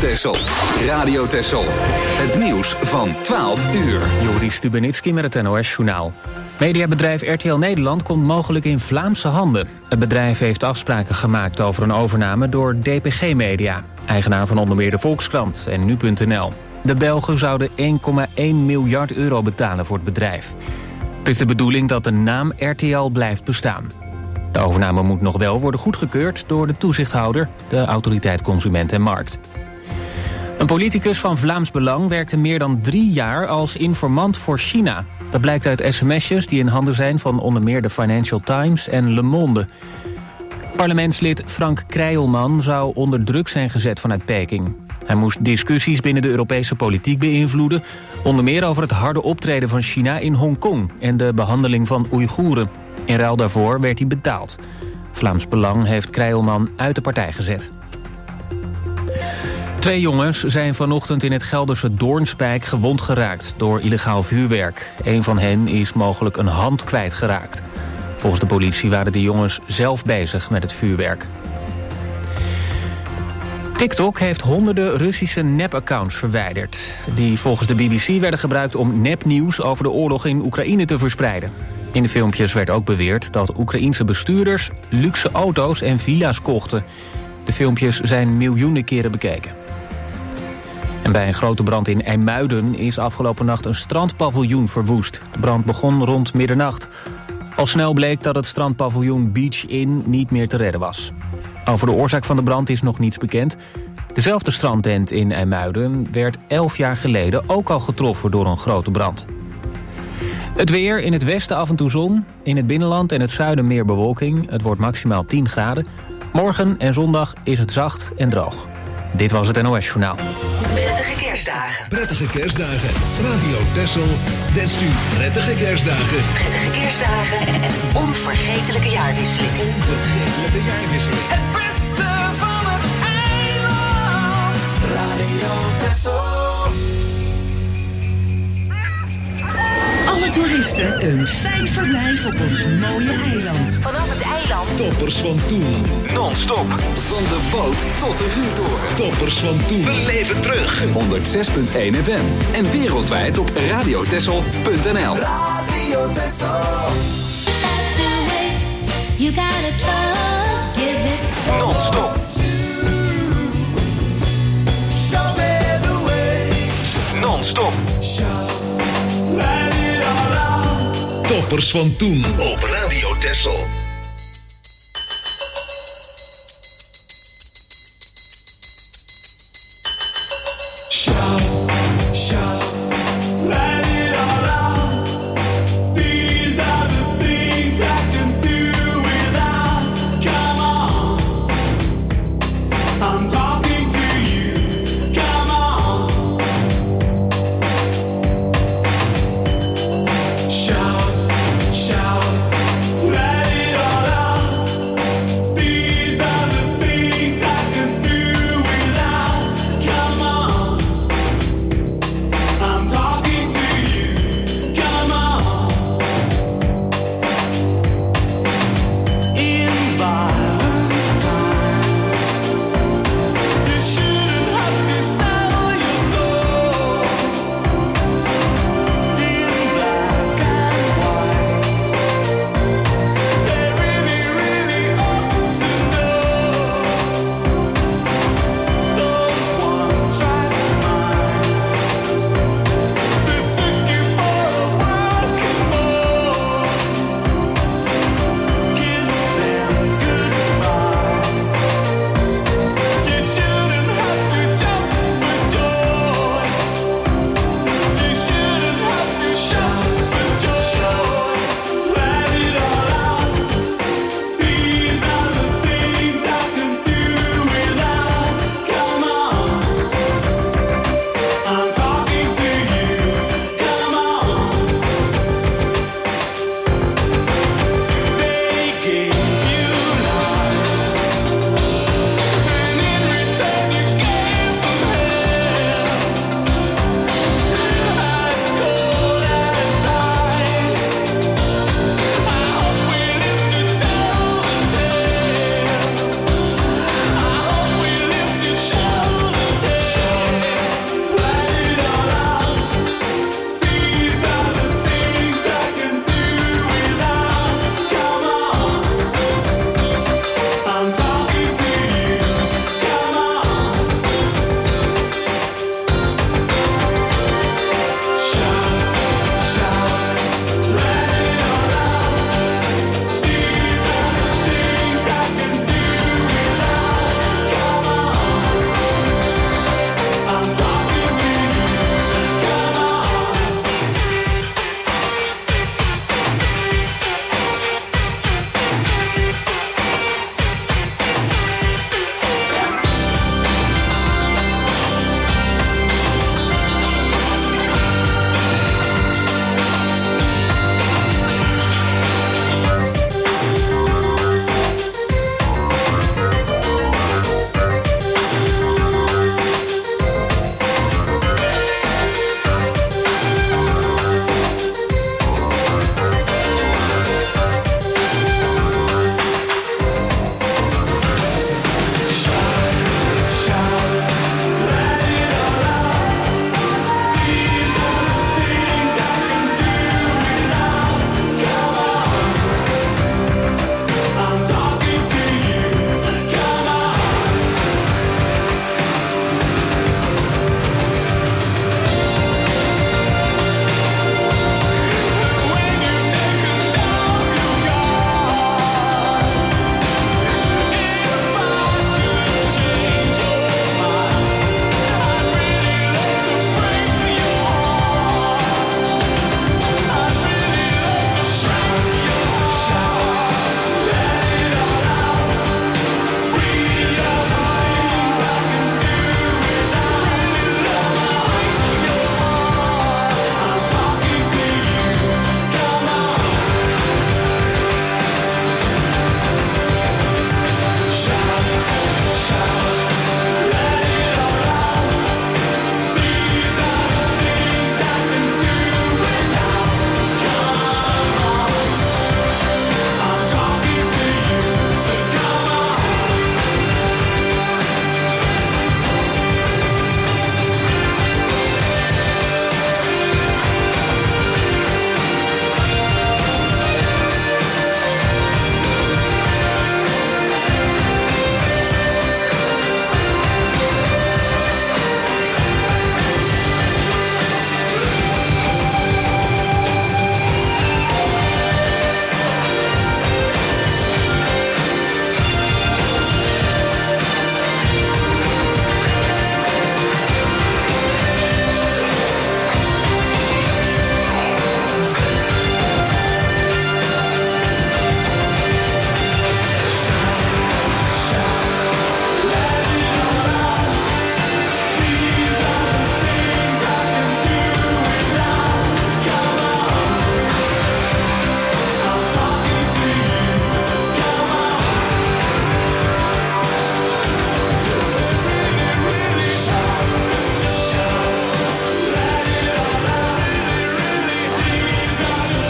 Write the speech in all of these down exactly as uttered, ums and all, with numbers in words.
Texel. Radio Texel. Het nieuws van twaalf uur. Joris Stubenitski met het N O S-journaal. Mediabedrijf R T L Nederland komt mogelijk in Vlaamse handen. Het bedrijf heeft afspraken gemaakt over een overname door D P G Media, eigenaar van onder meer de Volkskrant en nu punt n l. De Belgen zouden één komma één miljard euro betalen voor het bedrijf. Het is de bedoeling dat de naam R T L blijft bestaan. De overname moet nog wel worden goedgekeurd door de toezichthouder, de Autoriteit Consument en Markt. Een politicus van Vlaams Belang werkte meer dan drie jaar als informant voor China. Dat blijkt uit sms'jes die in handen zijn van onder meer de Financial Times en Le Monde. Parlementslid Frank Krijlman zou onder druk zijn gezet vanuit Peking. Hij moest discussies binnen de Europese politiek beïnvloeden, onder meer over het harde optreden van China in Hongkong en de behandeling van Oeigoeren. In ruil daarvoor werd hij betaald. Vlaams Belang heeft Krijlman uit de partij gezet. Twee jongens zijn vanochtend in het Gelderse Doornspijk gewond geraakt door illegaal vuurwerk. Een van hen is mogelijk een hand kwijtgeraakt. Volgens de politie waren de jongens zelf bezig met het vuurwerk. TikTok heeft honderden Russische nep-accounts verwijderd, die volgens de B B C werden gebruikt om nepnieuws over de oorlog in Oekraïne te verspreiden. In de filmpjes werd ook beweerd dat Oekraïense bestuurders luxe auto's en villa's kochten. De filmpjes zijn miljoenen keren bekeken. En bij een grote brand in IJmuiden is afgelopen nacht een strandpaviljoen verwoest. De brand begon rond middernacht. Al snel bleek dat het strandpaviljoen Beach Inn niet meer te redden was. Over de oorzaak van de brand is nog niets bekend. Dezelfde strandtent in IJmuiden werd elf jaar geleden ook al getroffen door een grote brand. Het weer, in het westen af en toe zon. In het binnenland en het zuiden meer bewolking. Het wordt maximaal tien graden. Morgen en zondag is het zacht en droog. Dit was het N O S-journaal. Prettige kerstdagen. Prettige kerstdagen. Radio Texel wenst u prettige kerstdagen. Prettige kerstdagen en een onvergetelijke jaarwisseling. Onvergetelijke jaarwisseling. Het beste van het eiland. Radio Texel. Alle toeristen een fijn verblijf op ons mooie eiland. Vanaf het eiland. Toppers van toen. Non-stop. Van de boot tot de vuurtoren. Toppers van toen. We leven terug. honderdzes komma één F M. En wereldwijd op radiotessel punt n l. Radio Texel. You gotta trust, give it Non-stop. Show me the way. Non-stop. Let it all out. Toppers van toen. Op Radio Texel. Shout, shout, let it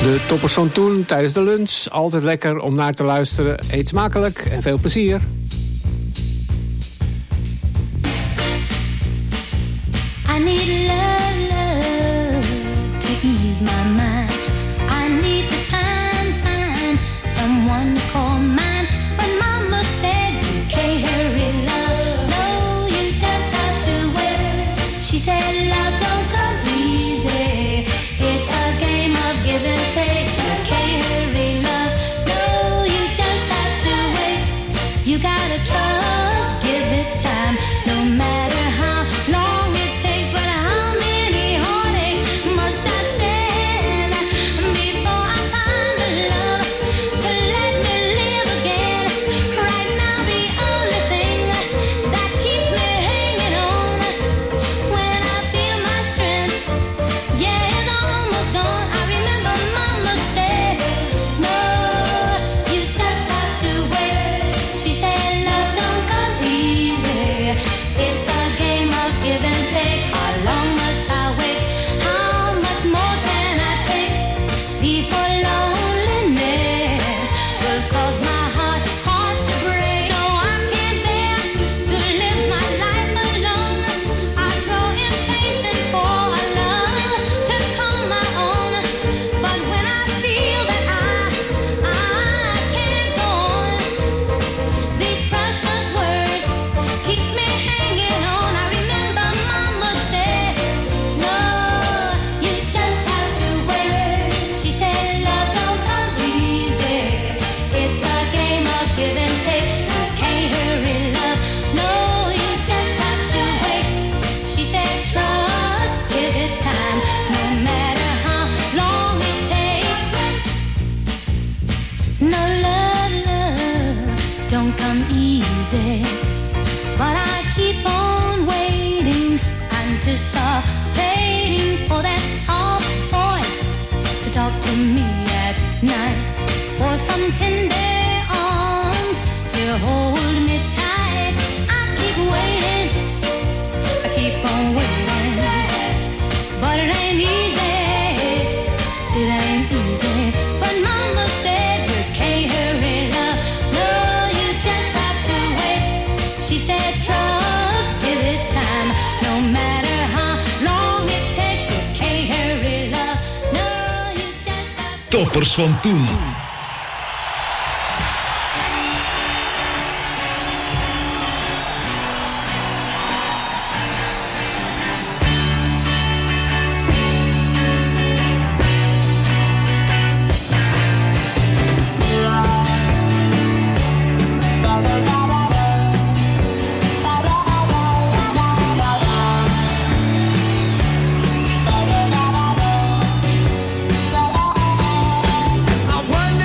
De toppers van toen tijdens de lunch. Altijd lekker om naar te luisteren. Eet smakelijk en veel plezier. I need love, love to ease my mind. I need to find, find someone to call mine. But mama said you can't hurry love. No, you just have to wait. She said love don't come easy. It's a game of give and take. You can't hurry love. No, you just have to wait. You gotta trust, give it time. No matter how long it takes, but how many heartaches must I stand before I find the love to let me live again? Right now the only thing that keeps me hanging on when I feel my strength, yeah, it's almost gone. I remember mama said, no, you just have to wait. She said love don't come easy. It's a game of give and take. How long must I wait? How much more can I take before loneliness will cause my heart, heart to break? No, I can't bear to live my life alone. I grow impatient for a love to call my own. But when I feel that I, I can't go on, these precious words keeps me hanging on. I remember mama said, no, you just have to wait. She said love don't come easy. It's a game of give and take. You can't hurry love. No, you just have to wait. She said trust, give it time. No matter how long it takes. No love, love don't come easy. But I keep on waiting, anticipating for that soft voice to talk to me at night, for some tender arms to hold me tight. I keep waiting, I keep on waiting, but it ain't easy, it ain't easy. But mama said you can't hurry love. No, you just have to wait. She said trust, give it time. No matter how long it takes, you can't hurry love. No, you just have to Toppers van toen. I wonder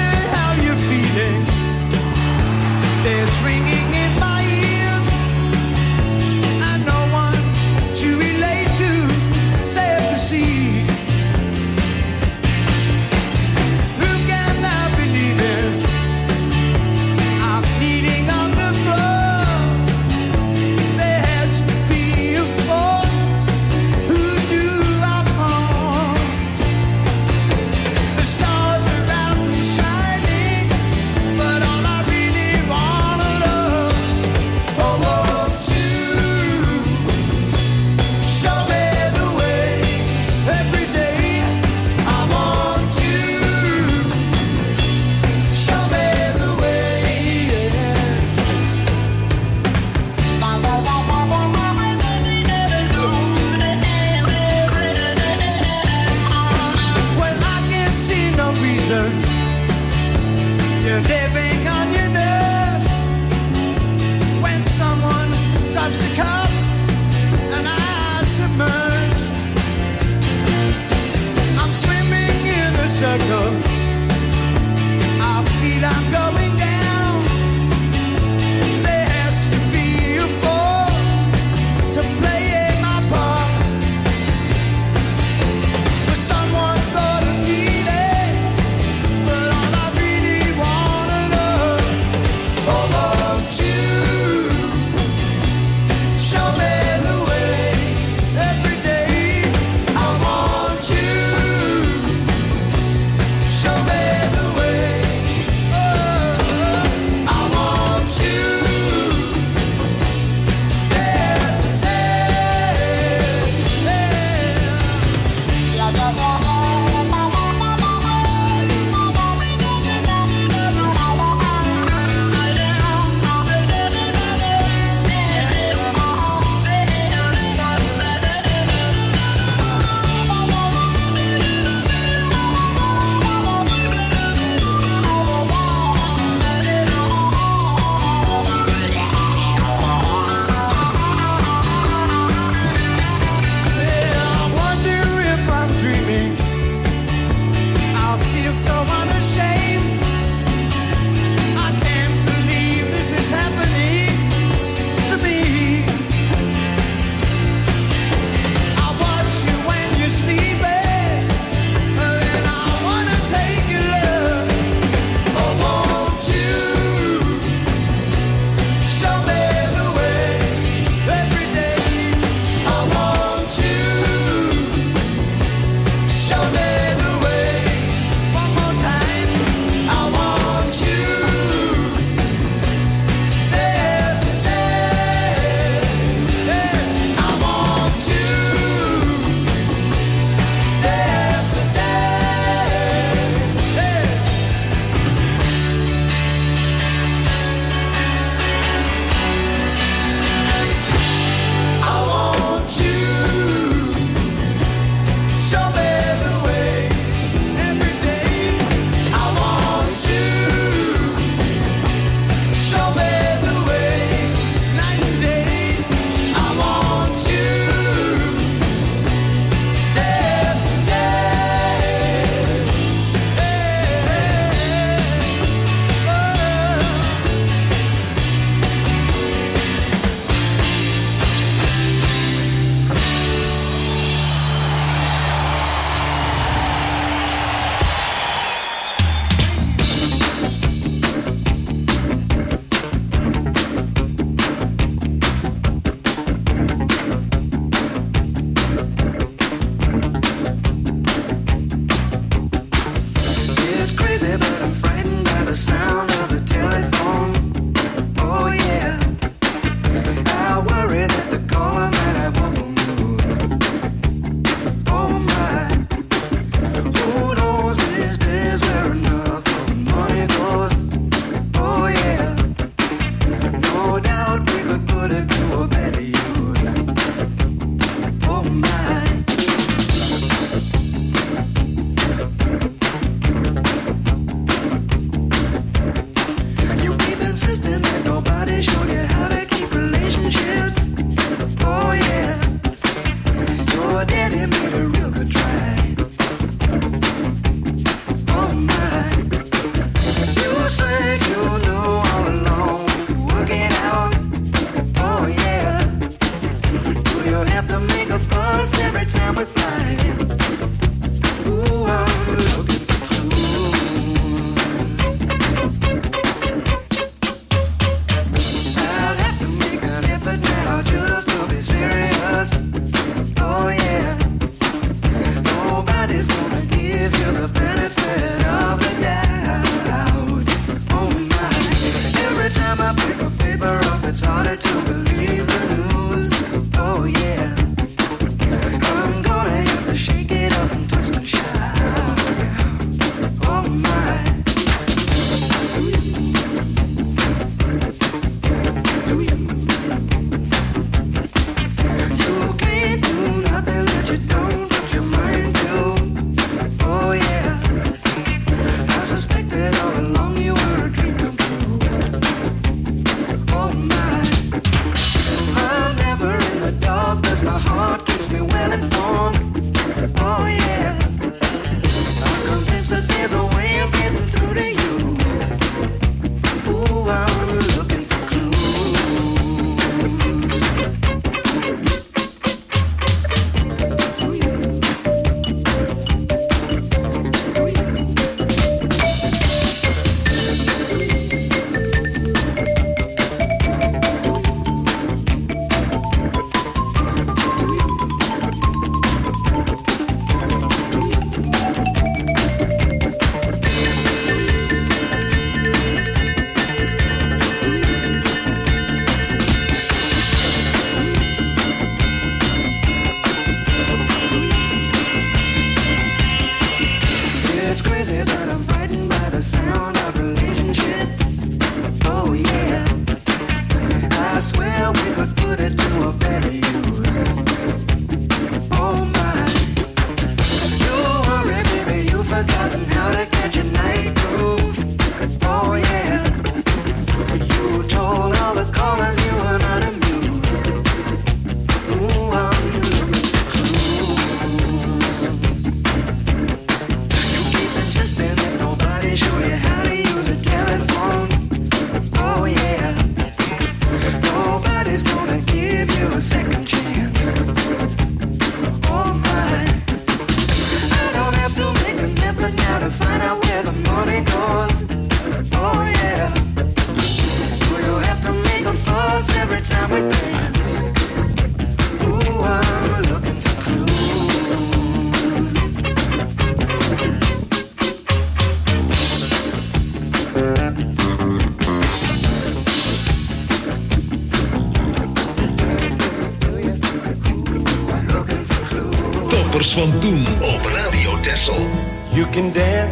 Van toen op Radio Texel. You can dance,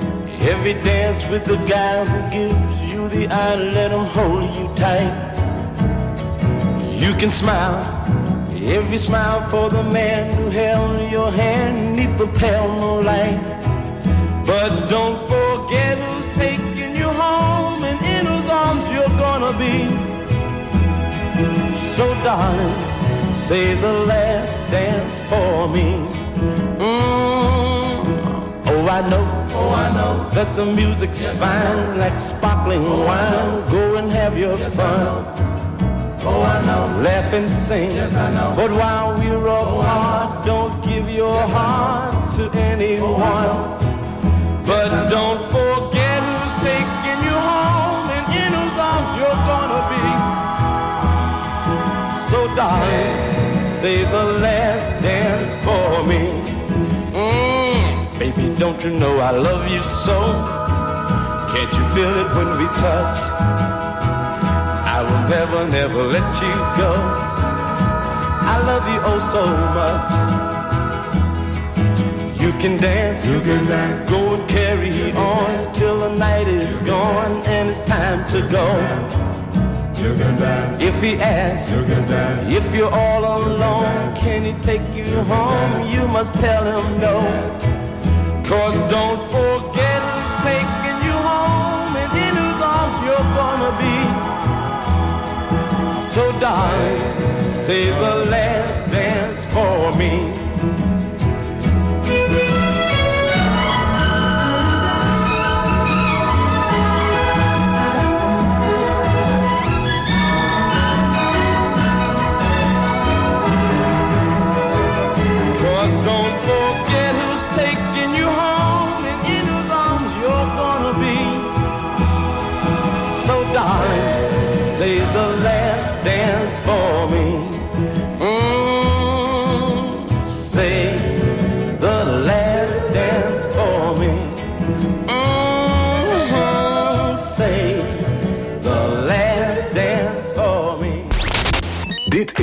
every dance with the guy who gives you the eye, let him hold you tight. You can smile, every smile for the man who held your hand neath the pale moonlight. But don't forget who's taking you home and in whose arms you're gonna be. So darling, save the last dance for me. Mm. Oh, I know, oh, I know that the music's yes, fine, like sparkling oh, wine. Go and have your yes, fun. Oh, I know. Laugh and sing. Yes, I know. But while we're apart, oh, don't give your yes, heart to anyone. Oh, but yes, don't forget who's taking you home and in whose arms you're gonna be. So darling, say the last dance for me. Mm, baby, don't you know I love you so? Can't you feel it when we touch? I will never, never let you go. I love you oh so much. You can dance, you can dance, go and carry on dance till the night is gone and it's time to go. You can dance. If he asks, you can dance. If you're all alone, can he take you, you home? Dance. You must tell him no. Cause don't forget who's taking you home and in whose arms you're gonna be. So darling, say the last dance for me. Cause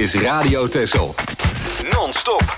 is Radio Texel. Non-stop.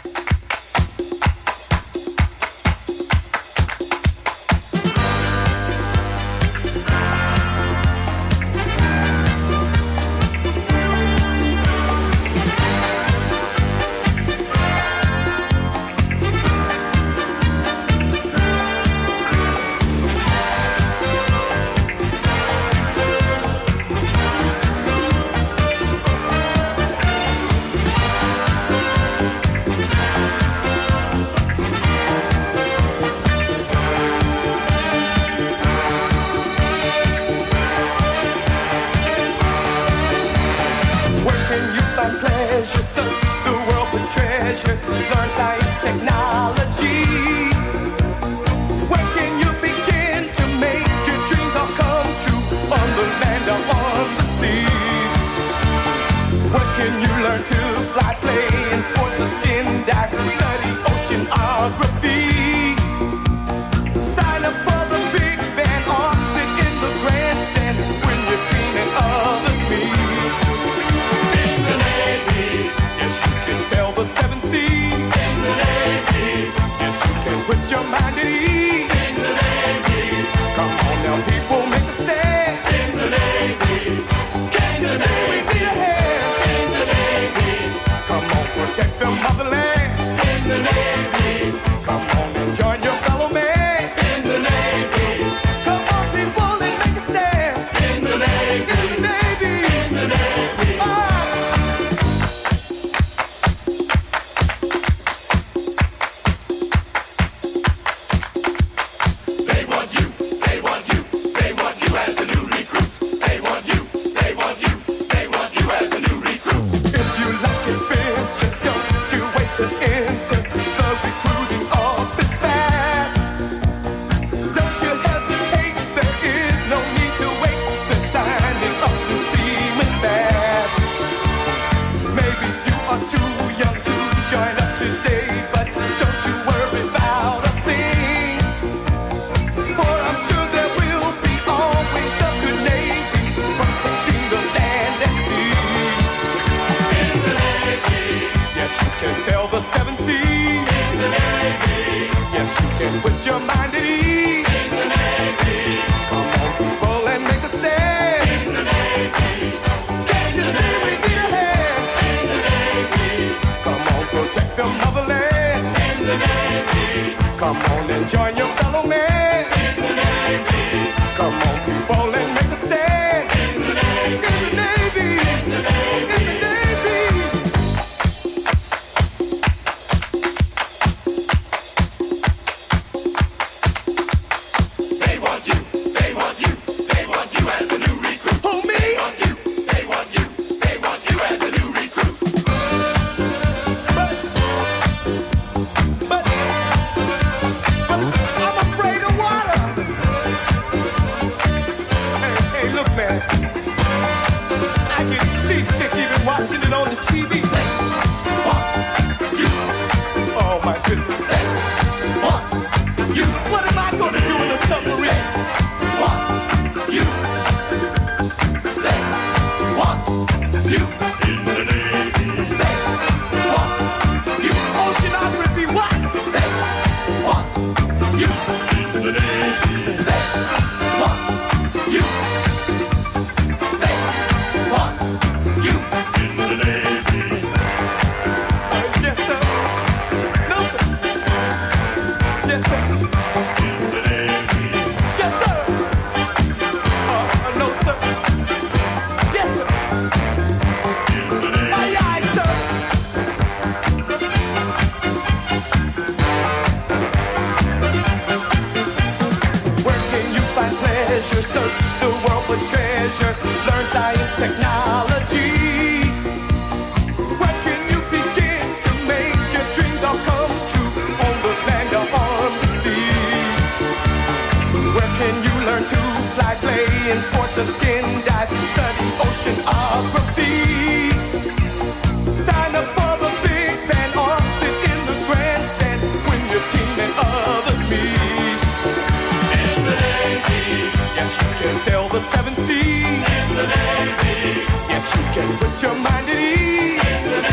Sail the seven seas. In the Navy. Yes, you can put your mind at ease. In the Navy.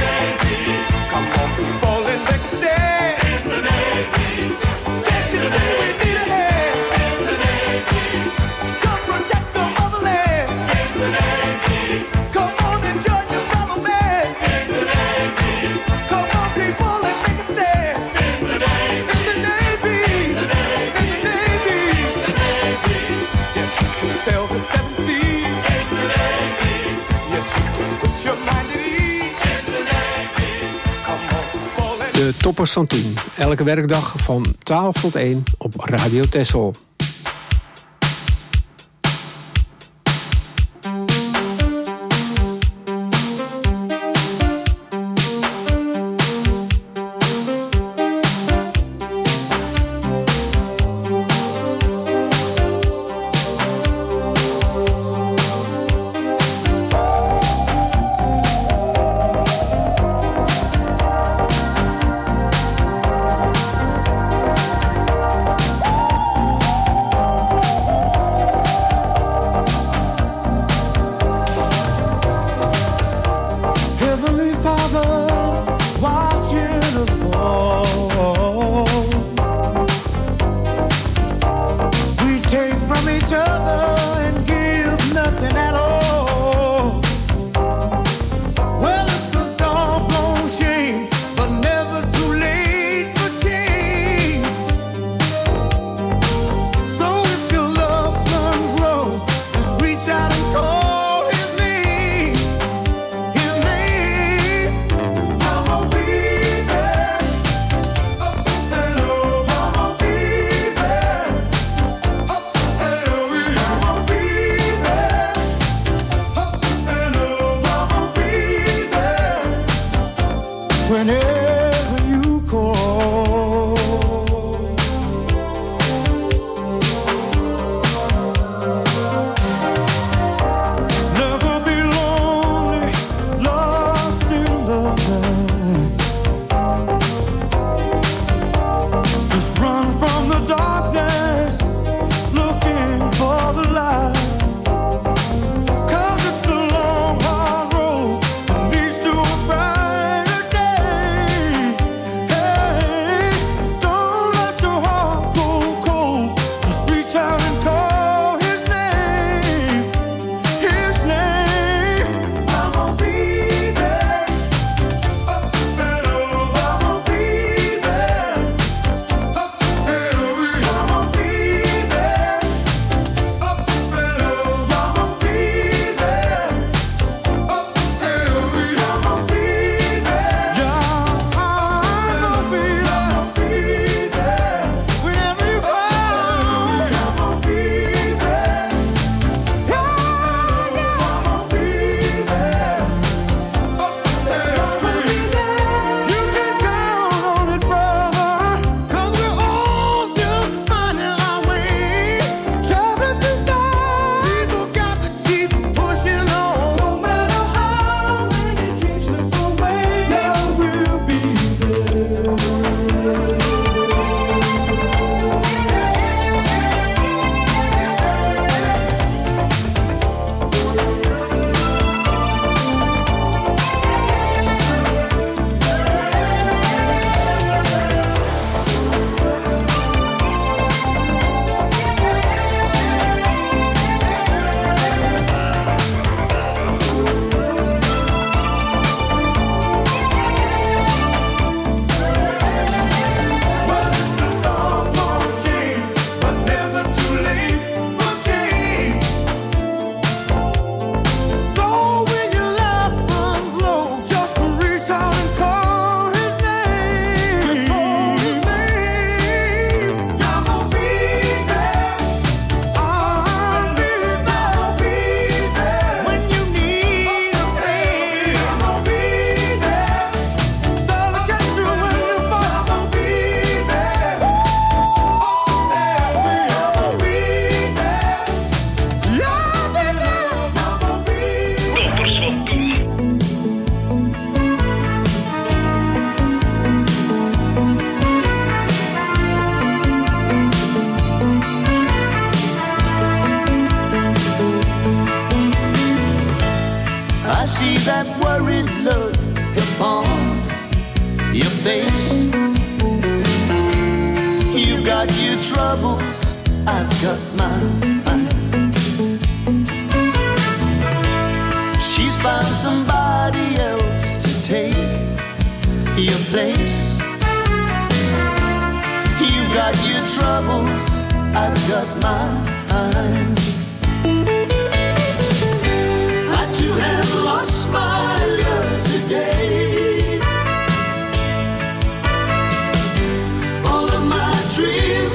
De toppers van toen. Elke werkdag van twaalf tot één op Radio Texel.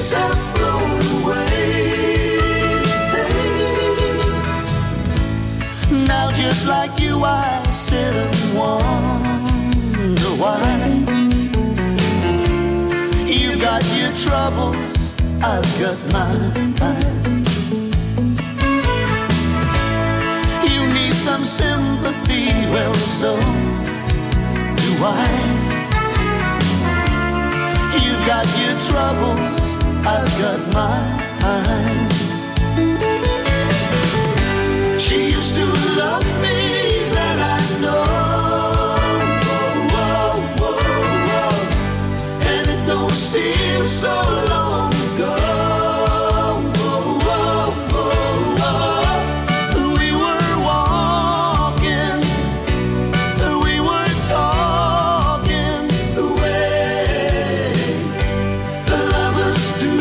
dreams have flown away. Now just like you I sit and wonder why. You've got your troubles, I've got mine. You need some sympathy, well so do I. You've got your troubles, I've got mine. She used to love me, that I know. Whoa, whoa, whoa. And it don't seem so long ago. Whoa, whoa, whoa, whoa. We were walking, we were talking the way the lovers do.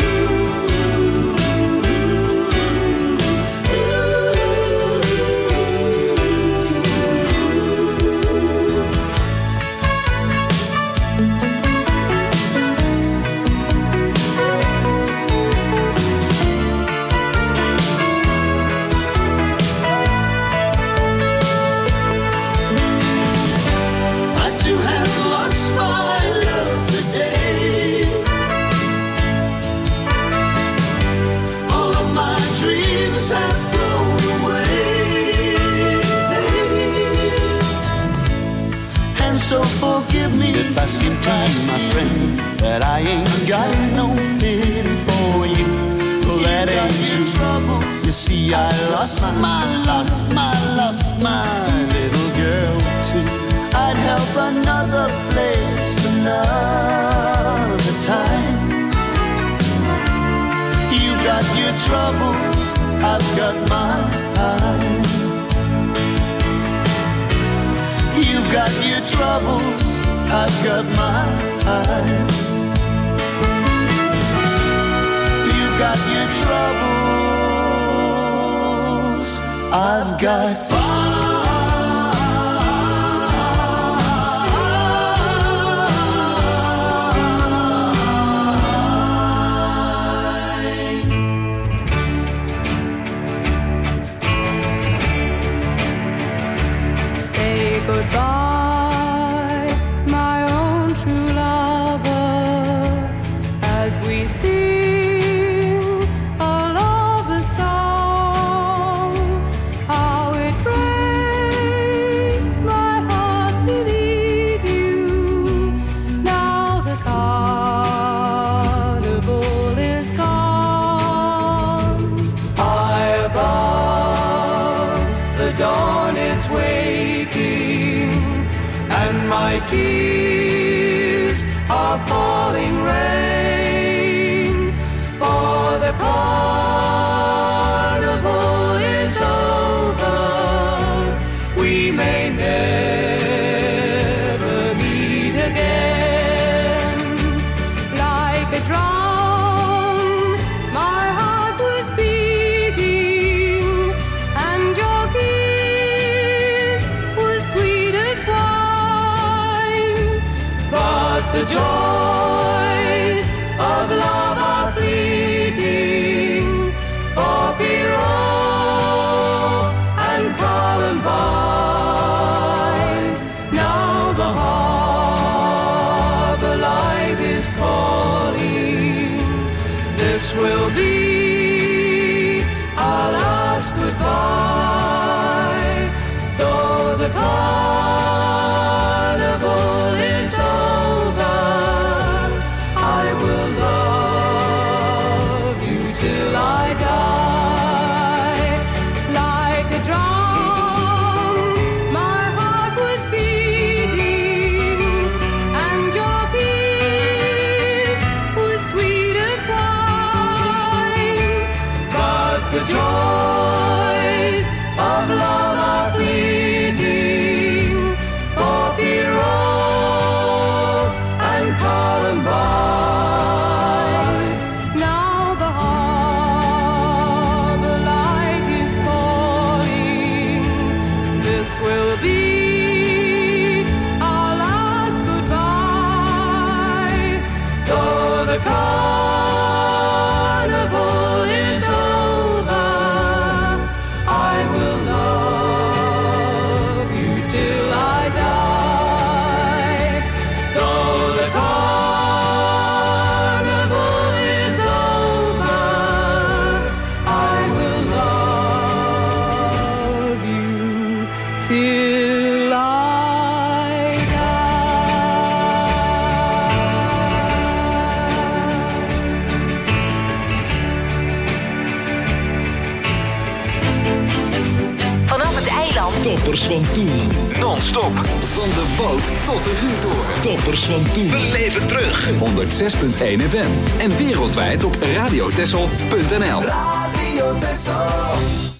So forgive me if I seem to you, my friend, that I ain't got no pity for you. Well, that ain't true. You see, I lost my, lost my, lost my little girl too. I'd help another place another time. You've got your troubles, I've got mine. You've got your troubles, I've got mine. You've got your troubles, I've got mine. Goodbye, my own true lover, as we sing a lover's song. How it breaks my heart to leave you. Now the carnival is gone. High above, the dawn is waking, and my tears are falling rain. For the carnival is over, we may never meet again. Like a drum, my heart was beating, and your kiss was sweet as wine. But the joys of love are fleeting, for Pierrot and Columbine. Now the harbor light is calling. This will be our last goodbye. Though the carnival is over, I will love you till I die. Like a drum, my heart was beating, and your kiss was sweet as wine. But the joys Toppers van toen. Non-stop. Van de boot tot de vuurtoren. Toppers van toen. Beleef het terug. honderdzes komma één F M. En wereldwijd op radiotessel punt n l. Radio Texel.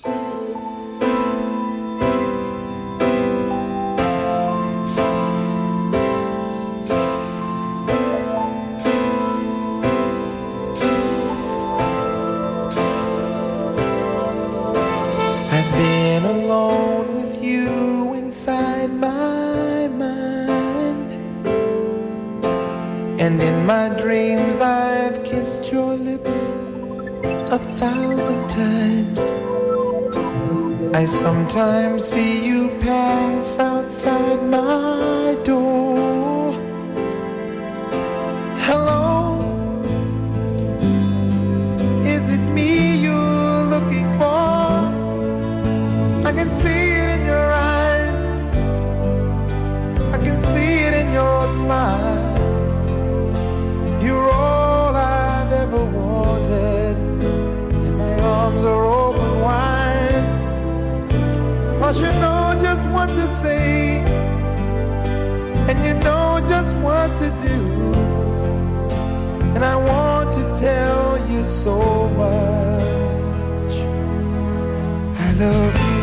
I sometimes see you pass outside my door. Hello, is it me you're looking for? I can see it in your eyes, I can see it in your smile. You're all I've ever wanted, and my arms are open wide. 'Cause you know just what to say, and you know just what to do, and I want to tell you so much. I love you.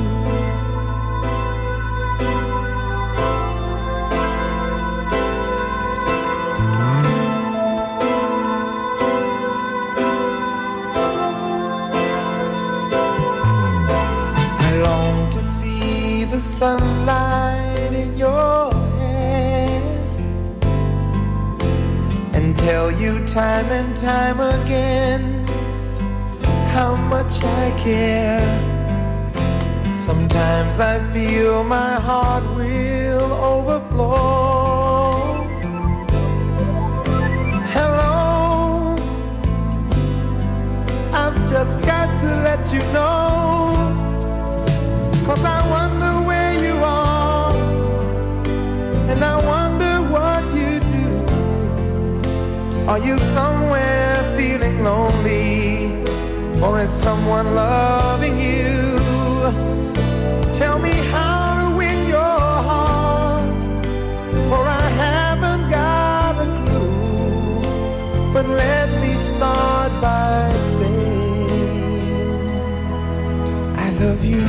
Sunlight in your hair, and tell you time and time again how much I care. Sometimes I feel my heart will overflow. Hello, I've just got to let you know, 'cause I wonder where you are, and I wonder what you do. Are you somewhere feeling lonely, or is someone loving you? Tell me how to win your heart, for I haven't got a clue. But let me start by saying I love you.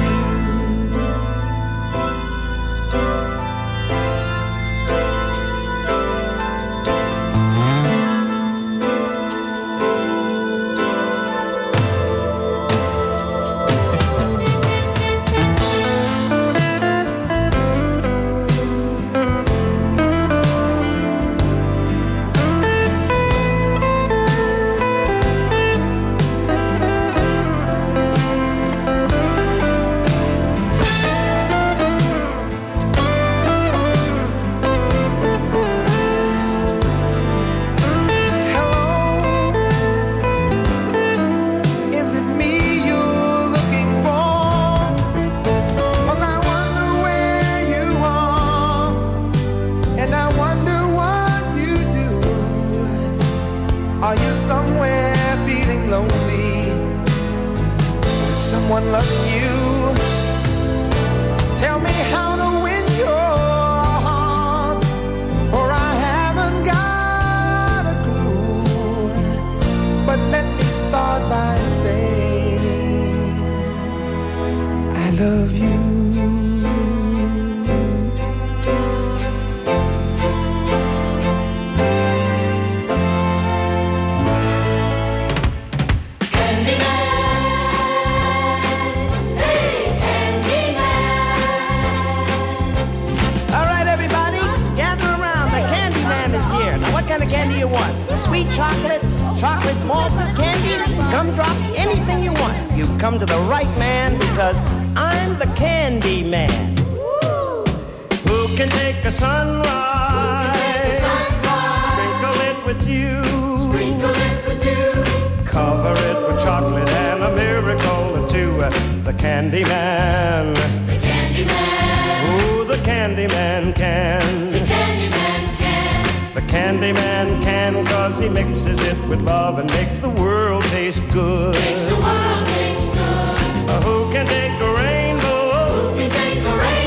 Who can take a rainbow? Who can take a rainbow?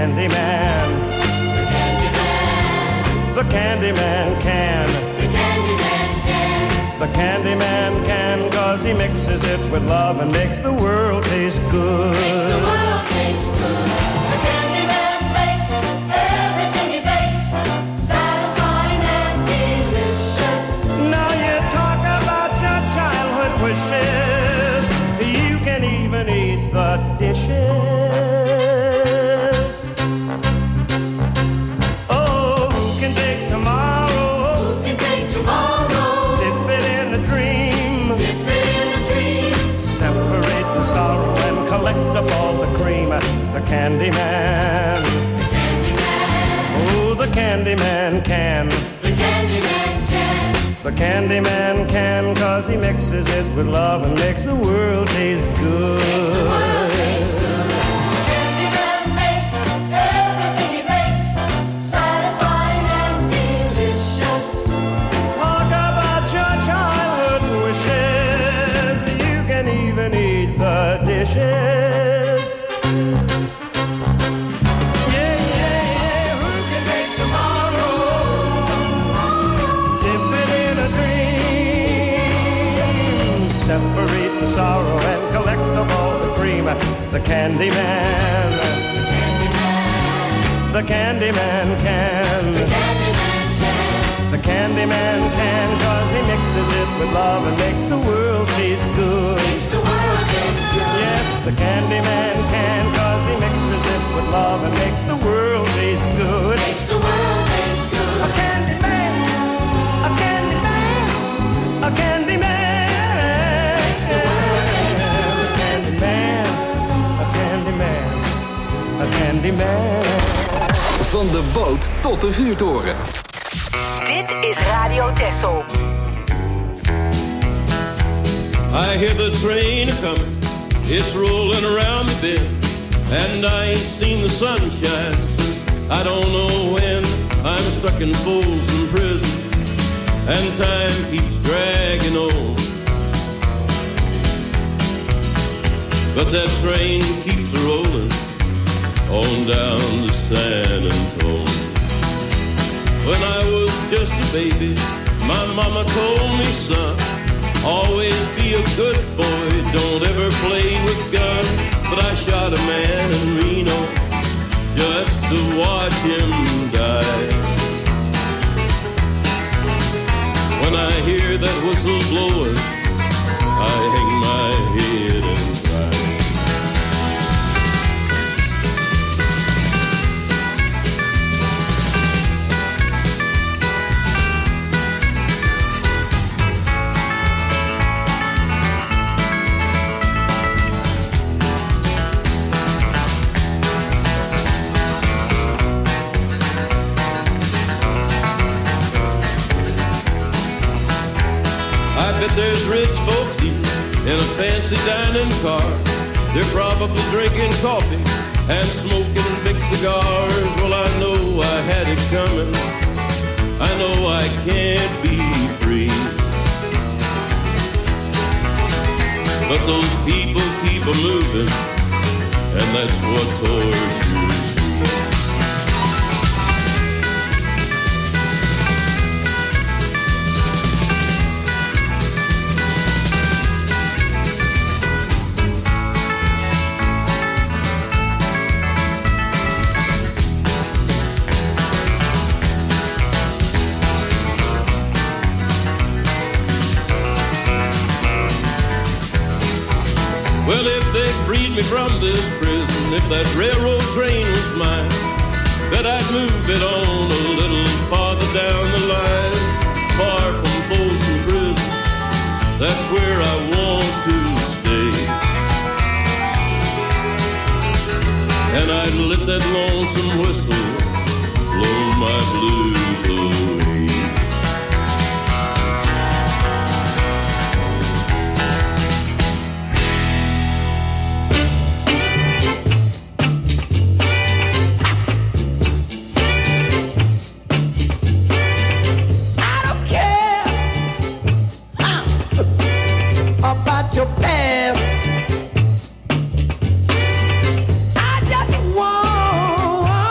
Candyman. The Candyman. The Candyman can. The Candyman can. The Candyman can, 'cause he mixes it with love and makes the world taste good. Makes the world taste good. The Candyman makes everything he bakes satisfying and delicious. Now you talk about your childhood wishes. You can even eat the dishes. Oh, who can take tomorrow? Who can take tomorrow? Dip it in a dream. Dip it in a dream. Separate the sorrow and collect up all the cream. The Candyman. The Candyman. Oh, the Candyman can. The Candyman can. The Candyman can, 'cause he mixes it with love and makes the world taste good. Makes the world taste good. The Candyman makes everything he makes satisfying and delicious. Talk about your childhood wishes. You can even eat the dishes. Yeah, yeah, yeah. Who can take tomorrow? Dip it in a dream. Separate the sorrow and collect up all the cream. The Candyman. The Candyman can. The Candyman can. The Candyman can, 'cause he mixes it with love and makes the world taste good. Makes the world taste good. Yes, the Candyman can, 'cause he mixes it with love and makes the world taste good. Makes the world taste good. A Candyman, a Candyman, a Candyman. Makes the world taste good. A Candyman, a Candyman, a Candyman. Van de boot tot de vuurtoren. Dit is Radio Texel. I hear the train coming, it's rolling around the bend, and I ain't seen the sunshine since I don't know when. I'm stuck in Folsom Prison, and time keeps dragging on. But that train keeps rolling on down to San Antonio. When I was just a baby, my mama told me, son, always be a good boy, don't ever play with guns. But I shot a man in Reno just to watch him die. When I hear that whistle blowing, I hang my head and cry. But there's rich folks eating in a fancy dining car. They're probably drinking coffee and smoking big cigars. Well, I know I had it coming. I know I can't be free. But those people keep a moving, and that's what tortures me. Well, if they freed me from this prison, if that railroad train was mine, bet I'd move it on a little farther down the line, far from Folsom Prison. That's where I want to stay. And I'd let that lonesome whistle blow my blues away. Your past, I just want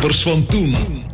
toppers van toen.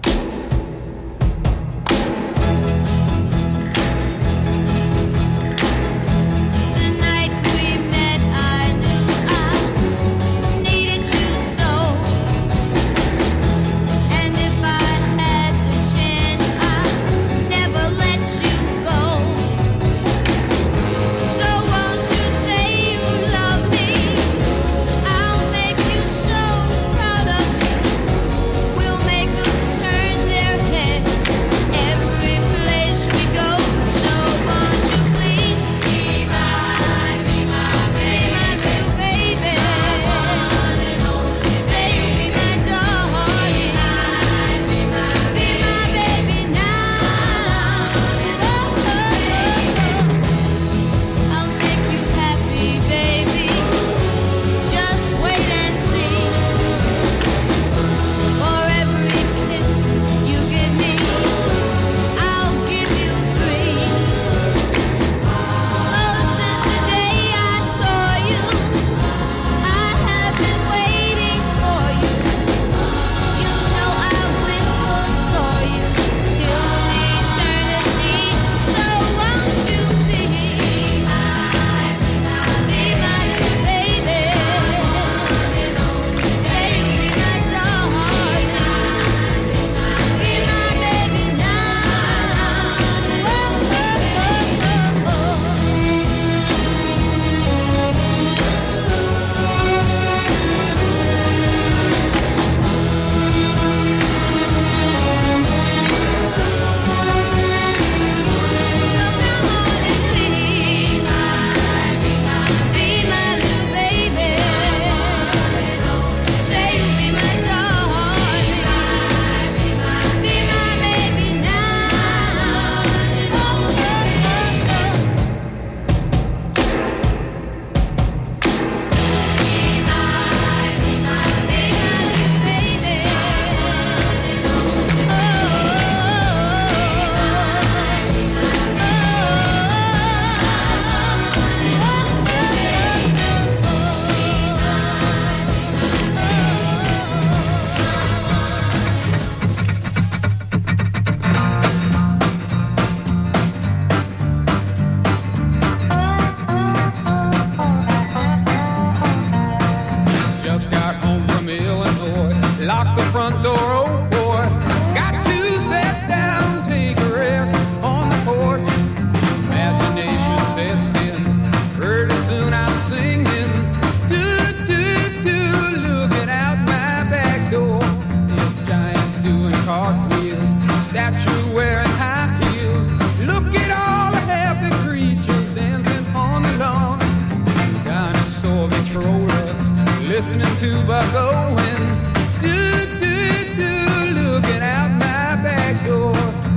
Listening to Buck Owens, do, do, do, looking out my back door.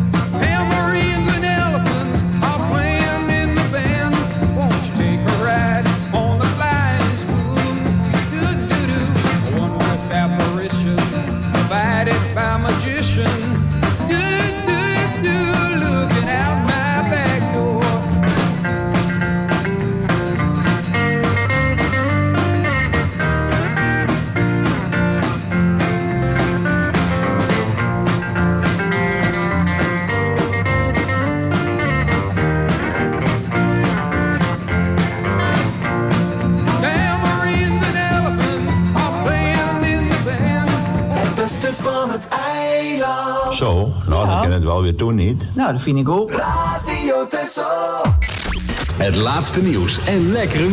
Tambourines and elephants are playing in the band. Won't you take a ride on the flying spoon? Do, do, do, a wondrous apparition provided by magician. Do, do, do, looking out my back door. Van het eiland. Zo, nou dan kan het wel weer doen, niet? Nou, dat vind ik ook. Radio Texel. Het laatste nieuws en lekkere